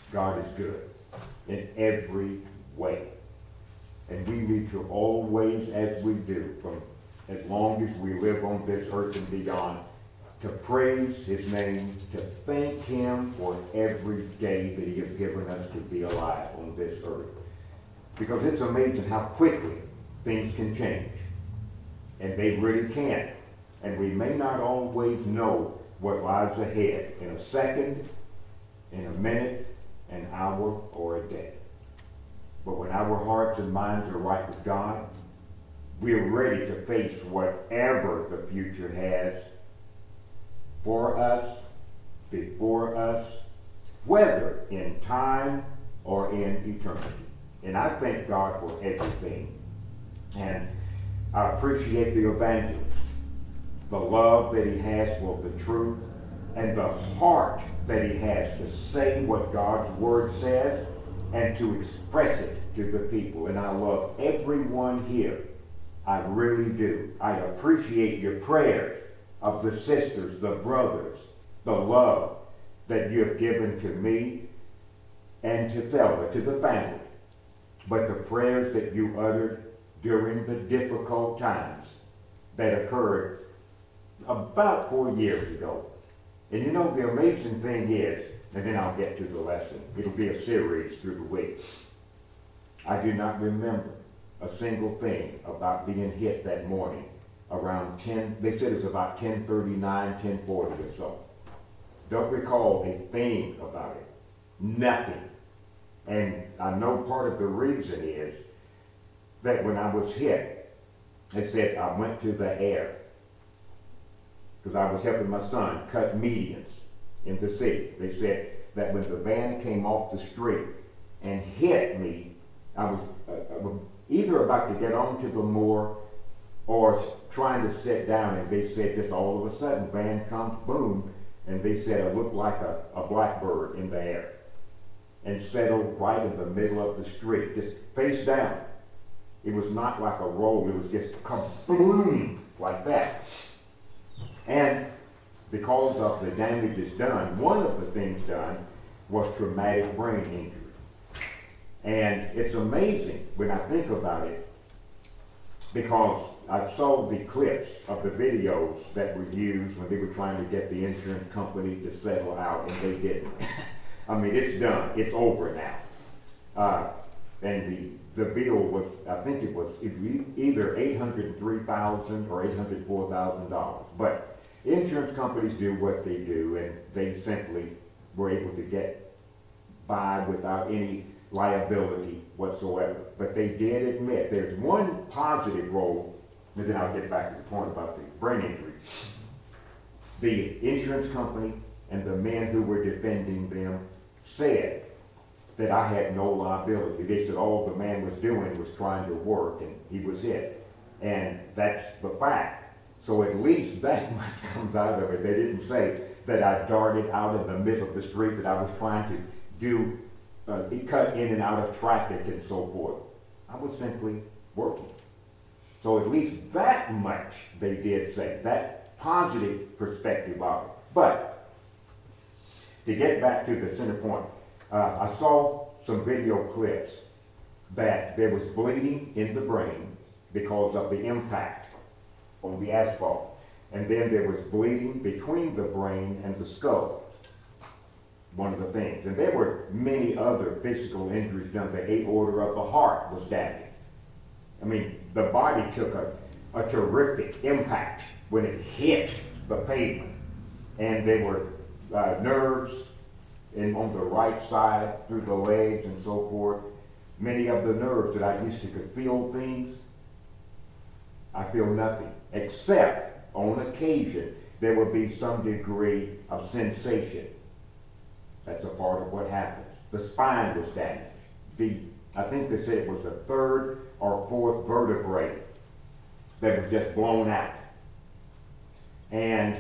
God is good in every way. And we need to always, as we do, from as long as we live on this earth and beyond, to praise his name, to thank him for every day that he has given us to be alive on this earth. Because it's amazing how quickly things can change. And they really can. And we may not always know what lies ahead in a second, in a minute, an hour, or a day. But when our hearts and minds are right with God, we're ready to face whatever the future has for us, before us, whether in time or in eternity. And I thank God for everything. And I appreciate the evangelist, the love that he has for the truth, and the heart that he has to say what God's word says and to express it to the people. And I love everyone here. I really do. I appreciate your prayers of the sisters, the brothers, the love that you have given to me and to Thelma, to the family. But the prayers that you uttered during the difficult times that occurred about 4 years ago. And you know, the amazing thing is, and then I'll get to the lesson. It'll be a series through the week. I do not remember a single thing about being hit that morning around 10, they said it was about 10:39, 10:40 or so. Don't recall a thing about it. Nothing. And I know part of the reason is that when I was hit, it said I went to the air because I was helping my son cut medians in the city. They said that when the van came off the street and hit me, I was either about to get onto the moor or trying to sit down, and they said just all of a sudden, van comes, boom, and they said it looked like a blackbird in the air and settled right in the middle of the street, just face down. It was not like a roll, it was just boom, like that. And because of the damages done, one of the things done was traumatic brain injury. And it's amazing when I think about it, because I saw the clips of the videos that were used when they were trying to get the insurance company to settle out, and they didn't. I mean, it's done. It's over now. And the bill was, I think it was either $803,000 or $804,000. But insurance companies do what they do, and they simply were able to get by without any liability whatsoever. But they did admit there's one positive role, and then I'll get back to the point about the brain injury. The insurance company and the men who were defending them said that I had no liability. They said all the man was doing was trying to work and he was hit. And that's the fact. So at least that much comes out of it. They didn't say that I darted out in the middle of the street, that I was trying to do cut in and out of traffic and so forth. I was simply working. So at least that much they did say, that positive perspective of it. But to get back to the center point, I saw some video clips that there was bleeding in the brain because of the impact on the asphalt. And then there was bleeding between the brain and the skull. One of the things. And there were many other physical injuries done. The aorta of the heart was damaged. I mean, the body took a terrific impact when it hit the pavement. And there were nerves on the right side through the legs and so forth. Many of the nerves that I used to could feel things, I feel nothing. Except on occasion, there would be some degree of sensation. That's a part of what happens. The spine was damaged. I think they said it was the third or fourth vertebrae that was just blown out. And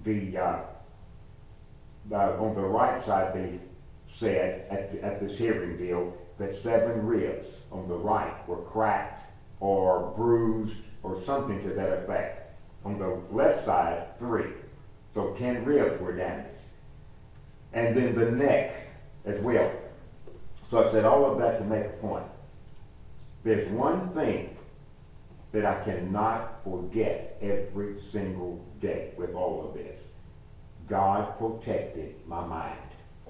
on the right side, they said at this hearing deal that 7 ribs on the right were cracked or bruised or something to that effect. On the left side, 3. So 10 ribs were damaged. And then the neck as well. So I said all of that to make a point. There's one thing that I cannot forget every single day with all of this. God protected my mind.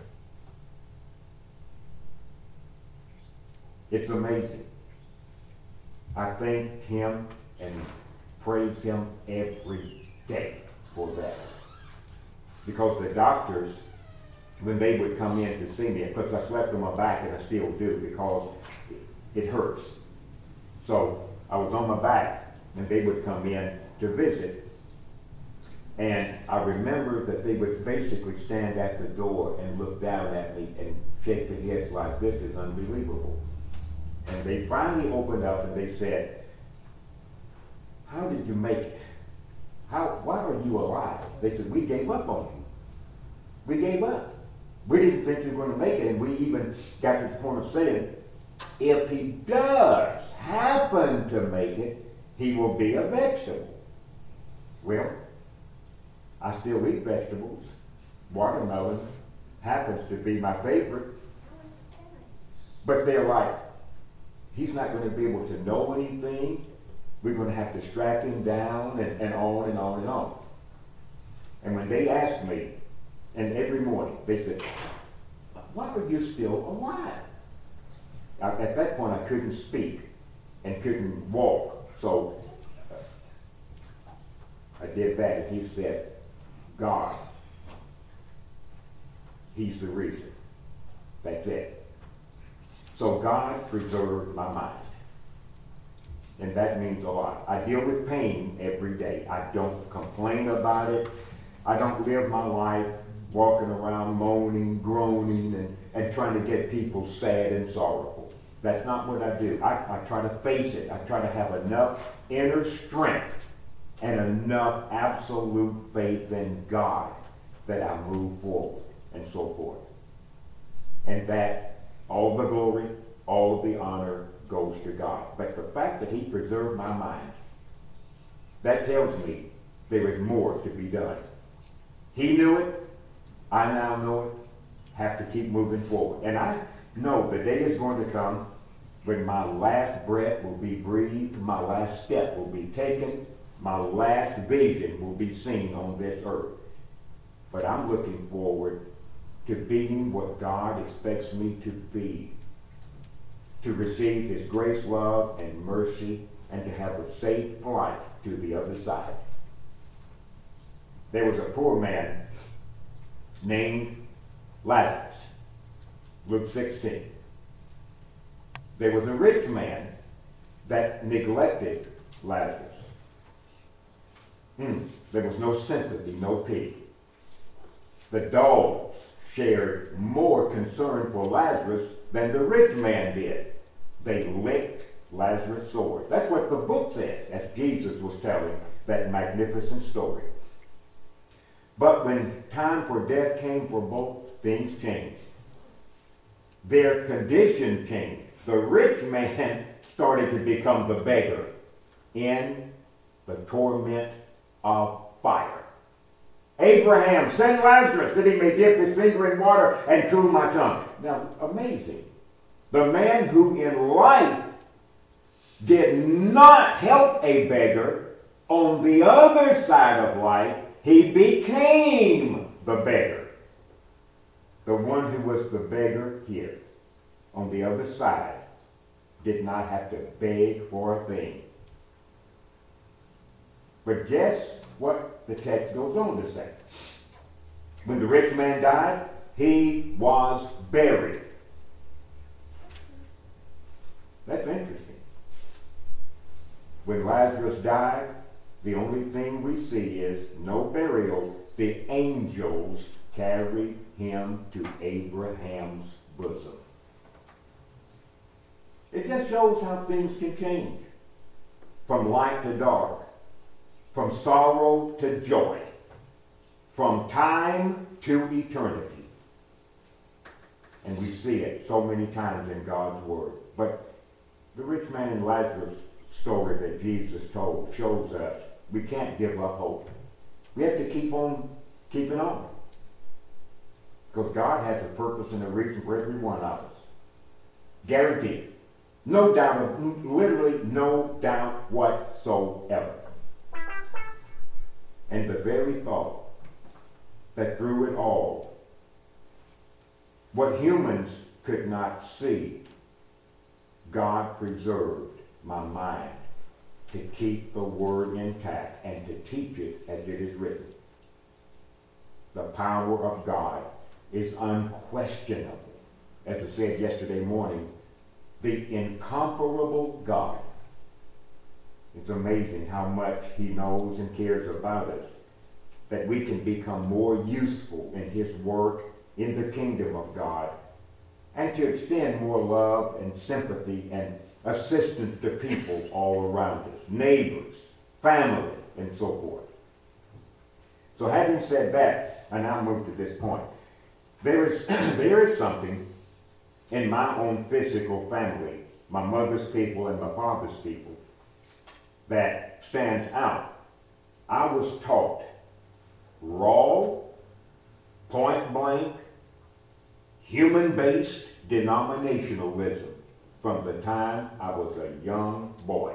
It's amazing. I thank him and praise him every day for that. Because the doctors, when they would come in to see me, because I slept on my back and I still do because it hurts. So I was on my back and they would come in to visit. And I remember that they would basically stand at the door and look down at me and shake their heads like, this is unbelievable. And they finally opened up and they said, how did you make it? Why are you alive? They said, we gave up on you. We gave up. We didn't think you were going to make it. And we even got to the point of saying, if he does happen to make it, he will be a vegetable. Well, I still eat vegetables. Watermelon happens to be my favorite. But they're like, he's not going to be able to know anything. We're going to have to strap him down and on and on and on. And when they asked me, and every morning, they said, why are you still alive? At that point, I couldn't speak and couldn't walk. So I did that, and he said, God, he's the reason. That's it. So God preserved my mind. And that means a lot. I deal with pain every day. I don't complain about it. I don't live my life walking around moaning, groaning, and trying to get people sad and sorrowful. That's not what I do. I try to face it. I try to have enough inner strength and enough absolute faith in God that I move forward and so forth. And that all the glory, all of the honor goes to God. But the fact that he preserved my mind, that tells me there is more to be done. He knew it. I now know it. Have to keep moving forward. And I know the day is going to come when my last breath will be breathed, my last step will be taken, my last vision will be seen on this earth. But I'm looking forward to being what God expects me to be, to receive his grace, love, and mercy, and to have a safe flight to the other side. There was a poor man named Lazarus, Luke 16. There was a rich man that neglected Lazarus. There was no sympathy, no pity. The dogs shared more concern for Lazarus than the rich man did. They licked Lazarus' sores. That's what the book says, as Jesus was telling that magnificent story. But when time for death came for both, things changed. Their condition changed. The rich man started to become the beggar in the torment of fire. Abraham, send Lazarus that he may dip his finger in water and cool my tongue. Now, amazing. The man who in life did not help a beggar, on the other side of life, he became the beggar. The one who was the beggar here, on the other side, did not have to beg for a thing. But guess what the text goes on to say? When the rich man died, he was buried. That's interesting. When Lazarus died, the only thing we see is no burial. The angels carried him to Abraham's bosom. It just shows how things can change. From light to dark. From sorrow to joy. From time to eternity. And we see it so many times in God's Word. But the rich man and Lazarus story that Jesus told shows us we can't give up hope. We have to keep on keeping on. Because God has a purpose and a reason for every one of us. Guaranteed. No doubt, literally no doubt whatsoever. And the very thought that through it all, what humans could not see, God preserved my mind to keep the word intact and to teach it as it is written. The power of God is unquestionable. As I said yesterday morning, the incomparable God. It's amazing how much he knows and cares about us, that we can become more useful in his work in the kingdom of God, and to extend more love and sympathy and assistance to people all around us, neighbors, family, and so forth. So having said that, I now move to this point. There is something in my own physical family, my mother's people and my father's people, that stands out. I was taught raw, point blank, human-based denominationalism from the time I was a young boy.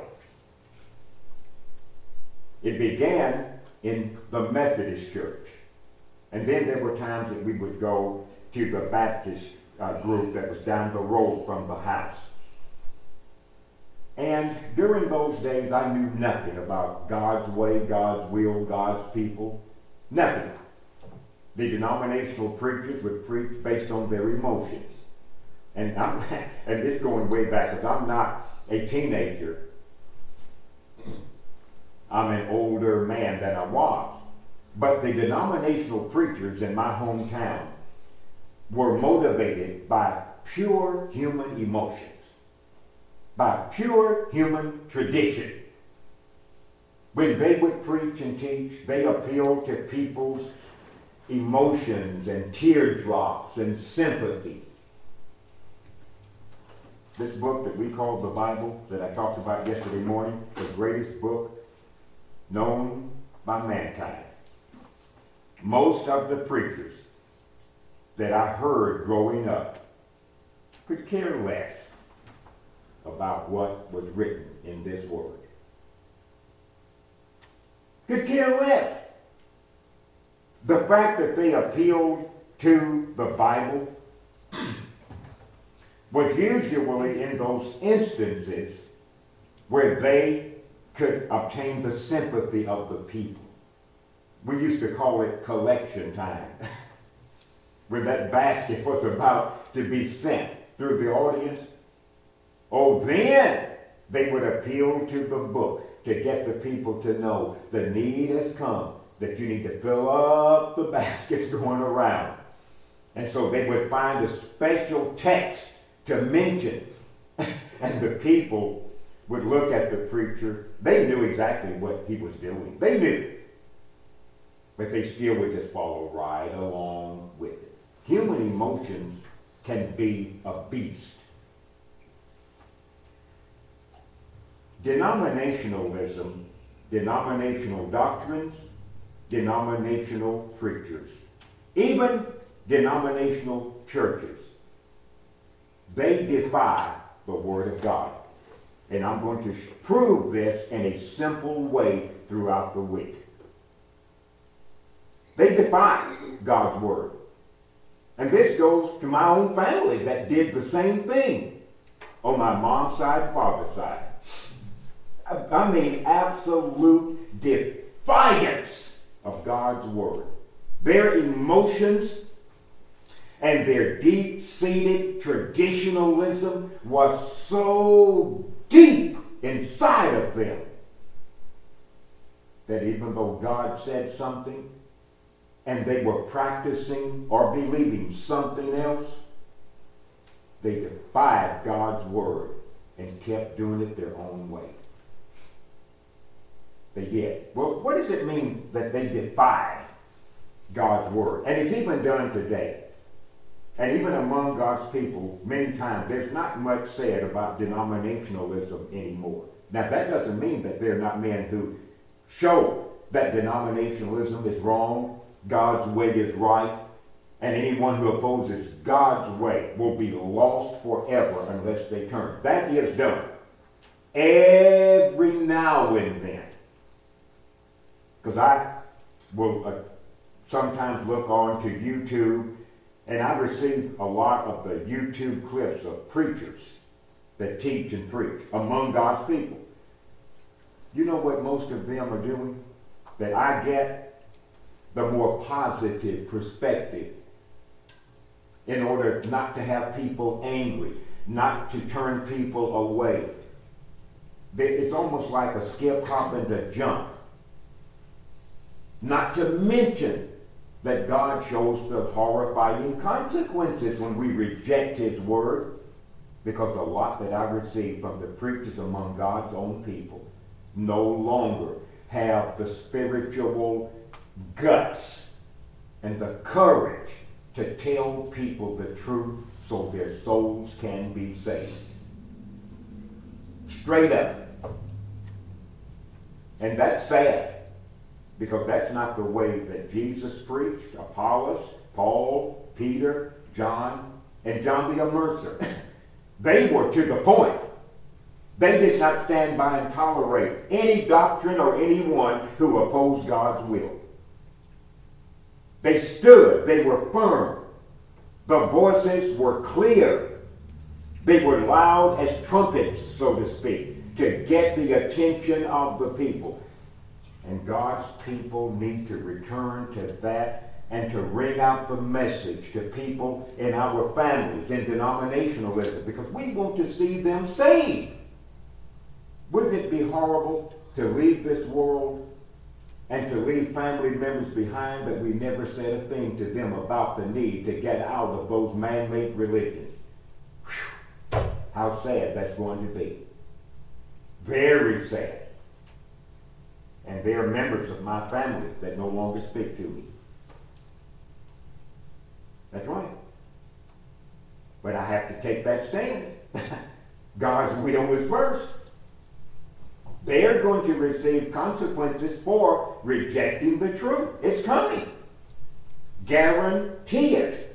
It began in the Methodist Church. And then there were times that we would go to the Baptist group that was down the road from the house. And during those days, I knew nothing about God's way, God's will, God's people. Nothing. The denominational preachers would preach based on their emotions. And and this going way back, because I'm not a teenager. I'm an older man than I was. But the denominational preachers in my hometown were motivated by pure human emotions, by pure human tradition. When they would preach and teach, they appealed to people's emotions and teardrops and sympathy. This book that we call the Bible, that I talked about yesterday morning, the greatest book known by mankind. Most of the preachers that I heard growing up could care less about what was written in this word. Could care less. The fact that they appealed to the Bible was usually in those instances where they could obtain the sympathy of the people. We used to call it collection time, where that basket was about to be sent through the audience. Oh, then they would appeal to the book to get the people to know the need has come, that you need to fill up the baskets going around. And so they would find a special text to mention. And the people would look at the preacher. They knew exactly what he was doing. They knew. But they still would just follow right along with it. Human emotions can be a beast. Denominationalism, denominational doctrines, denominational preachers, even denominational churches, they defy the Word of God. And I'm going to prove this in a simple way throughout the week. They defy God's Word. And this goes to my own family that did the same thing on my mom's side, father's side. I mean, absolute defiance of God's Word. Their emotions and their deep-seated traditionalism was so deep inside of them that even though God said something and they were practicing or believing something else, they defied God's Word and kept doing it their own way. They did. Well, what does it mean that they defy God's Word? And it's even done today. And even among God's people, many times, there's not much said about denominationalism anymore. Now, that doesn't mean that there are not men who show that denominationalism is wrong, God's way is right, and anyone who opposes God's way will be lost forever unless they turn. That is done every now and then. Because I will sometimes look on to YouTube, and I receive a lot of the YouTube clips of preachers that teach and preach among God's people. You know what most of them are doing? That I get the more positive perspective in order not to have people angry, not to turn people away. It's almost like a skip, hop, and a jump. Not to mention that God shows the horrifying consequences when we reject His word, because a lot that I receive from the preachers among God's own people no longer have the spiritual guts and the courage to tell people the truth so their souls can be saved. Straight up. And that's sad, because that's not the way that Jesus preached, Apollos, Paul, Peter, John, and John the Immerser. They were to the point. They did not stand by and tolerate any doctrine or anyone who opposed God's will. They stood. They were firm. The voices were clear. They were loud as trumpets, so to speak, to get the attention of the people. And God's people need to return to that and to ring out the message to people in our families, in denominationalism, because we want to see them saved. Wouldn't it be horrible to leave this world and to leave family members behind that we never said a thing to them about the need to get out of those man-made religions? Whew. How sad that's going to be. Very sad. And there are members of my family that no longer speak to me. That's right. But I have to take that stand. God's will is first. They are going to receive consequences for rejecting the truth. It's coming. Guarantee it.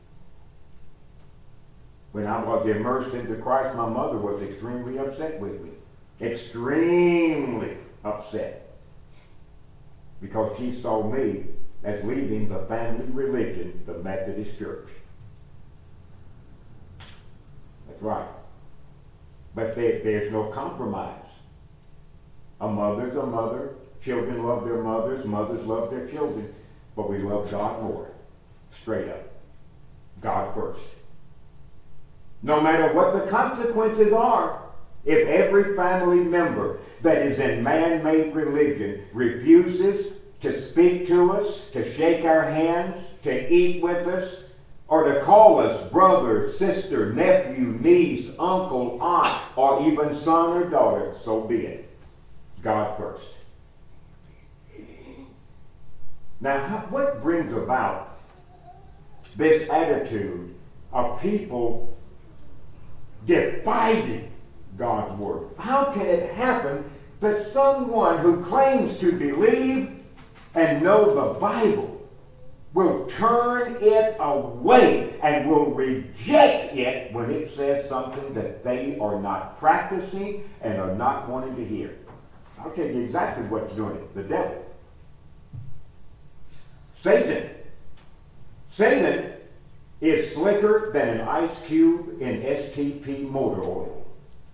When I was immersed into Christ, my mother was extremely upset with me. Extremely upset. Because she saw me as leaving the family religion, the Methodist Church. That's right. But there's no compromise. A mother's a mother. Children love their mothers. Mothers love their children. But we love God more. Straight up. God first. No matter what the consequences are, if every family member that is in man-made religion refuses to speak to us, to shake our hands, to eat with us, or to call us brother, sister, nephew, niece, uncle, aunt, or even son or daughter, so be it. God first. Now, what brings about this attitude of people defying God's word? How can it happen that someone who claims to believe and know the Bible will turn it away and will reject it when it says something that they are not practicing and are not wanting to hear? I'll tell you exactly what's doing it. The devil. Satan. Satan is slicker than an ice cube in STP motor oil.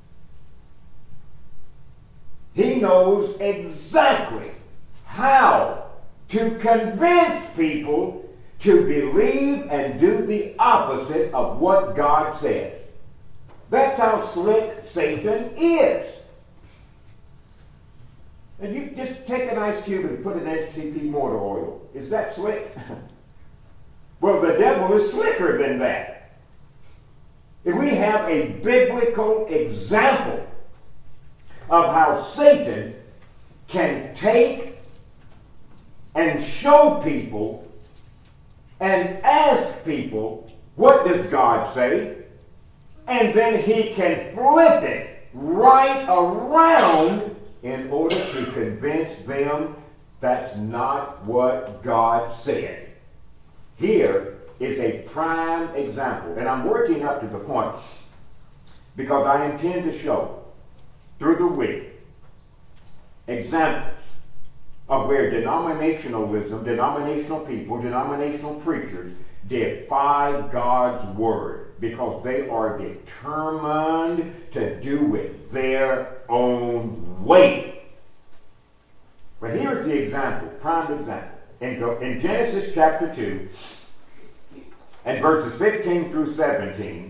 He knows exactly how to convince people to believe and do the opposite of what God says. That's how slick Satan is. And you just take an ice cube and put in STP motor oil. Is that slick? Well, the devil is slicker than that. If we have a biblical example of how Satan can take and show people and ask people, what does God say? And then he can flip it right around in order to convince them that's not what God said. Here, is a prime example. And I'm working up to the point because I intend to show through the week examples of where denominationalism, denominational people, denominational preachers defy God's word because they are determined to do it their own way. But here's the example, prime example. In Genesis chapter 2 and verses 15 through 17,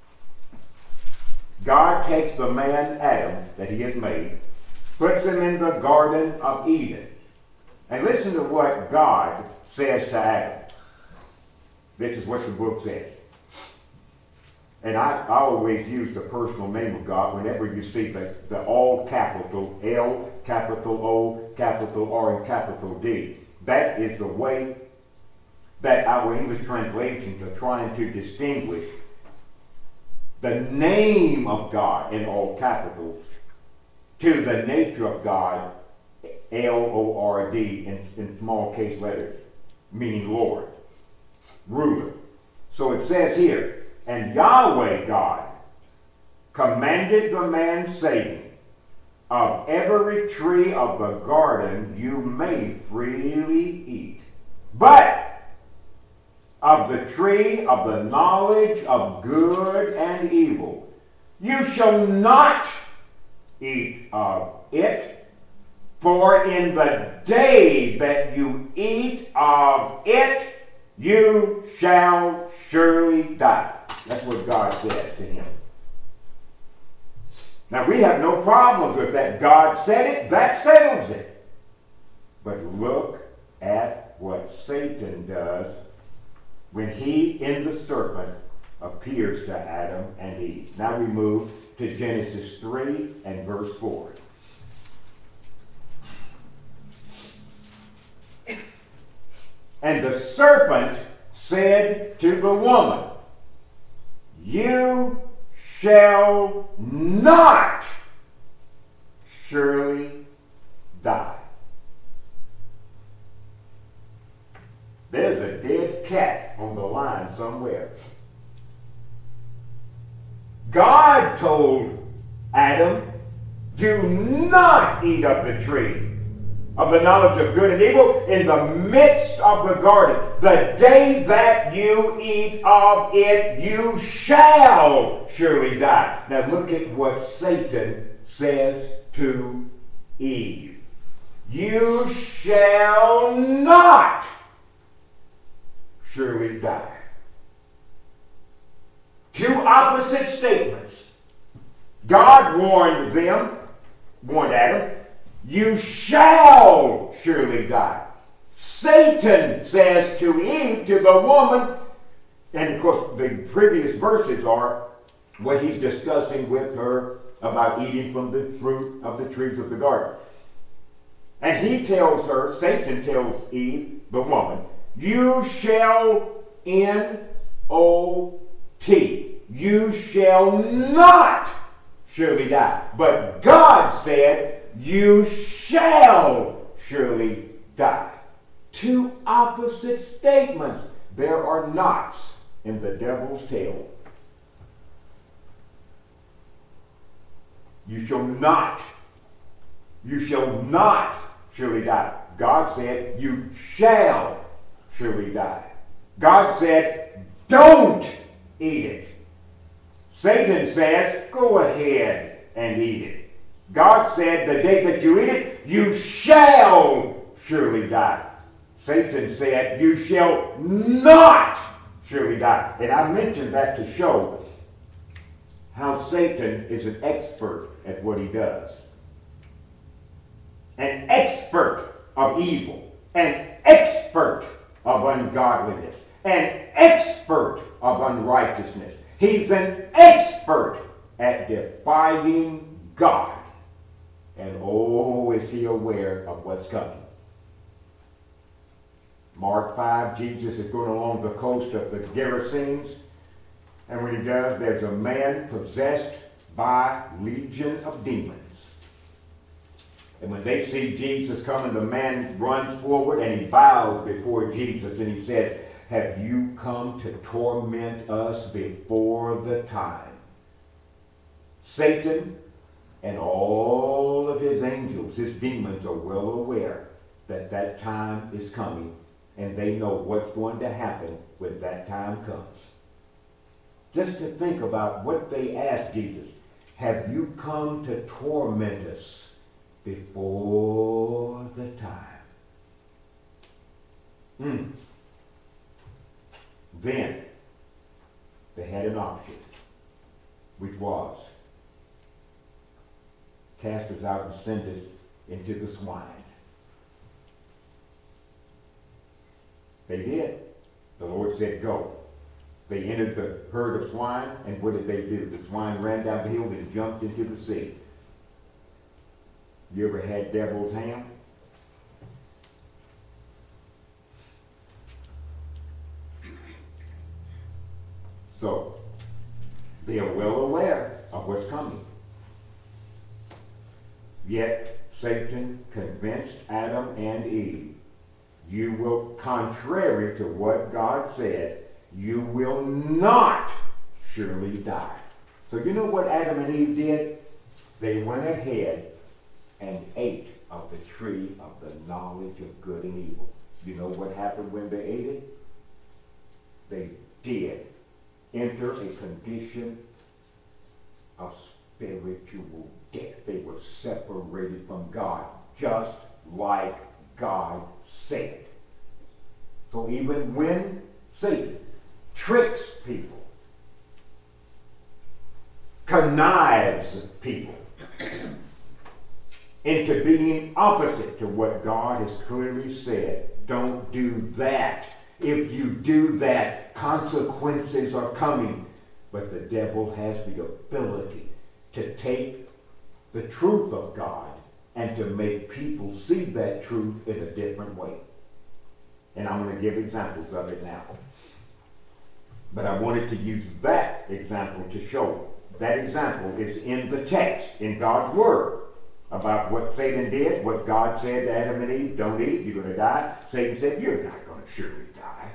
God takes the man Adam that he has made, puts him in the Garden of Eden. And listen to what God says to Adam. This is what the book says. And I always use the personal name of God whenever you see the all capital L, capital O, capital R, and capital D. That is the way that our English translations are trying to distinguish the name of God in all capitals to the nature of God, Lord, in small case letters, meaning Lord, ruler. So it says here, and Yahweh God commanded the man, saying, of every tree of the garden you may freely eat, but of the tree of the knowledge of good and evil you shall not eat of it, for in the day that you eat of it you shall surely die. That's what God said to him. Now, we have no problems with that. God said it, that settles it. But look at what Satan does when he, in the serpent, appears to Adam and Eve. Now we move to Genesis 3 and verse 4. And the serpent said to the woman, you shall not surely die. There's a dead cat on the line somewhere. God told Adam, do not eat of the tree of the knowledge of good and evil in the midst of the garden. The day that you eat of it, you shall surely die. Now look at what Satan says to Eve. You shall not surely die. Two opposite statements. God warned Adam, you shall surely die. Satan says to Eve, to the woman, and of course the previous verses are what he's discussing with her about eating from the fruit of the trees of the garden. And he tells her, Satan tells Eve, the woman, you shall N-O-T. You shall not surely die. But God said, you shall surely die. Two opposite statements. There are knots in the devil's tail. You shall not surely die. God said, you shall surely die. God said, don't eat it. Satan says, go ahead and eat it. God said, the day that you eat it, you shall surely die. Satan said, you shall not surely die. And I mentioned that to show how Satan is an expert at what he does. An expert of evil. An expert of ungodliness. An expert of unrighteousness. He's an expert at defying God. And oh, is he aware of what's coming. Mark 5, Jesus is going along the coast of the Gerasenes. And when he does, there's a man possessed by legion of demons. And when they see Jesus coming, the man runs forward and he bows before Jesus and he says, have you come to torment us before the time? Satan and all of his angels, his demons, are well aware that that time is coming, and they know what's going to happen when that time comes. Just to think about what they asked Jesus. Have you come to torment us before the time? Then they had an option, which was cast us out and send us into the swine. They did. The Lord said, go. They entered the herd of swine, and what did they do? The swine ran down the hill and jumped into the sea. You ever had devil's ham? So, they are well aware of what's coming. Yet, Satan convinced Adam and Eve, you will, contrary to what God said, you will not surely die. So you know what Adam and Eve did? They went ahead and ate of the tree of the knowledge of good and evil. You know what happened when they ate it? They did enter a condition of spiritual death. They were separated from God, just like God said. So even when Satan tricks people, connives people into being opposite to what God has clearly said, don't do that. If you do that, consequences are coming. But the devil has the ability to take the truth of God and to make people see that truth in a different way. And I'm going to give examples of it now. But I wanted to use that example to show. That example is in the text, in God's Word, about what Satan did, what God said to Adam and Eve, don't eat, you're going to die. Satan said, you're not going to surely die.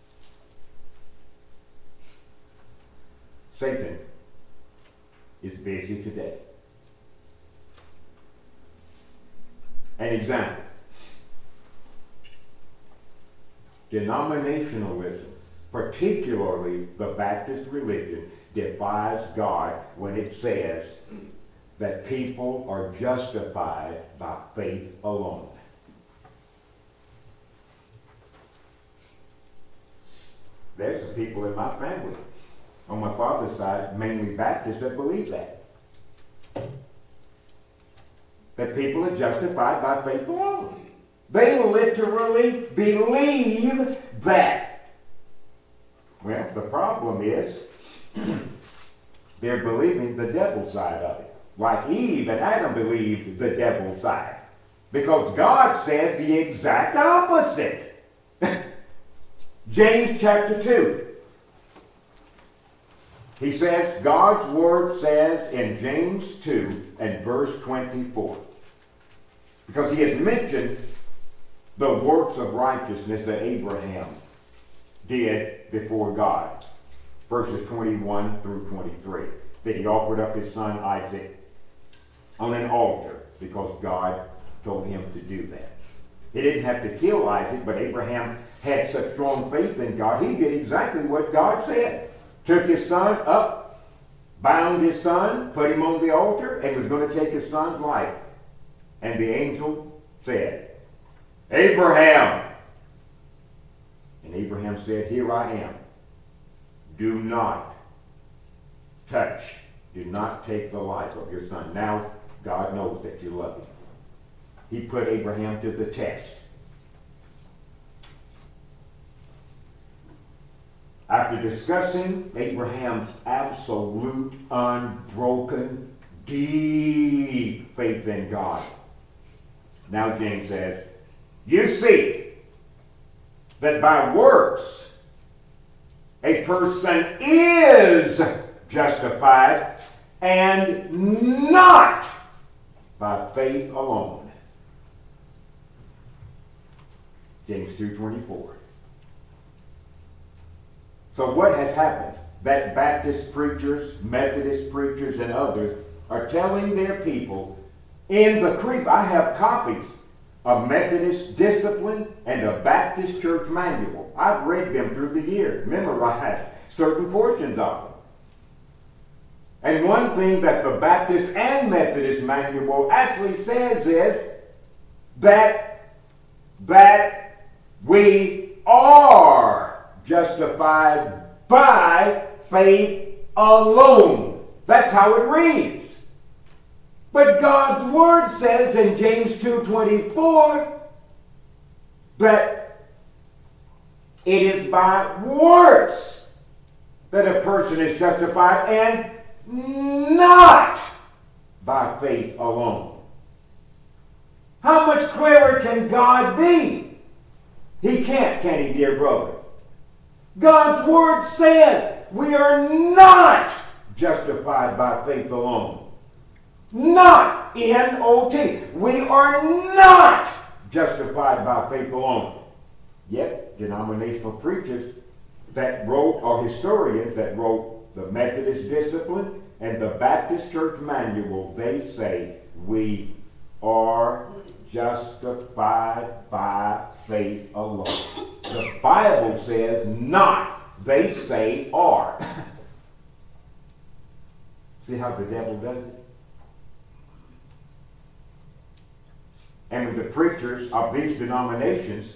Satan is busy today. An example. Denominationalism, particularly the Baptist religion, defies God when it says that people are justified by faith alone. There's some people in my family, on my father's side, mainly Baptists, that believe that. That people are justified by faith alone. They literally believe that. Well, the problem is they're believing the devil's side of it. Like Eve and Adam believed the devil's side. Because God says the exact opposite. James chapter 2. He says, God's word says in James 2 and verse 24. Because he has mentioned the works of righteousness that Abraham did before God. Verses 21 through 23. That he offered up his son Isaac on an altar because God told him to do that. He didn't have to kill Isaac, but Abraham had such strong faith in God, he did exactly what God said. Took his son up, bound his son, put him on the altar, and was going to take his son's life. And the angel said, Abraham! And Abraham said, here I am. Do not touch, do not take the life of your son. Now, God knows that you love him. He put Abraham to the test. After discussing Abraham's absolute, unbroken, deep faith in God, now James says, you see that by works a person is justified and not by faith alone. James 2:24. So what has happened? That Baptist preachers, Methodist preachers, and others are telling their people in the creed. I have copies of Methodist Discipline and a Baptist Church Manual. I've read them through the years, memorized certain portions of them. And one thing that the Baptist and Methodist Manual actually says is that we are justified by faith alone. That's how it reads. But God's Word says in James 2:24 that it is by works that a person is justified and not by faith alone. How much clearer can God be? He can't, can he, dear brother? God's Word says we are not justified by faith alone. Not, N-O-T. We are not justified by faith alone. Yet, denominational preachers that wrote, or historians that wrote the Methodist Discipline and the Baptist Church Manual, they say we are justified by faith alone. The Bible says not. They say are. See how the devil does it? And when the preachers of these denominations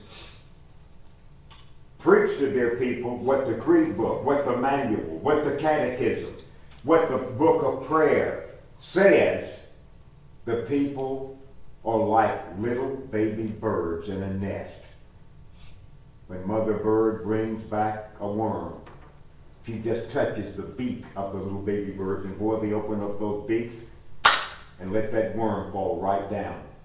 preach to their people what the creed book, what the manual, what the catechism, what the book of prayer says, the people are like little baby birds in a nest. When Mother Bird brings back a worm, she just touches the beak of the little baby birds, and boy, they open up those beaks and let that worm fall right down.